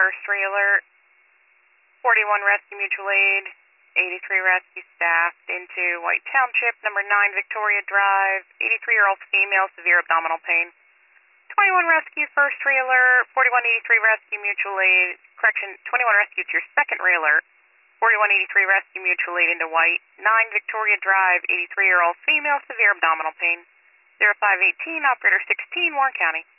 first re-alert. 41 Rescue Mutual Aid, 83 Rescue staffed into White Township, number 9 Victoria Drive, 83-year-old female, severe abdominal pain. 21 Rescue, first re-alert. 4183 Rescue Mutual Aid, 21 Rescue, it's your second re-alert. 4183 Rescue Mutual Aid into White, 9 Victoria Drive, 83-year-old female, severe abdominal pain. 0518, operator 16, Warren County.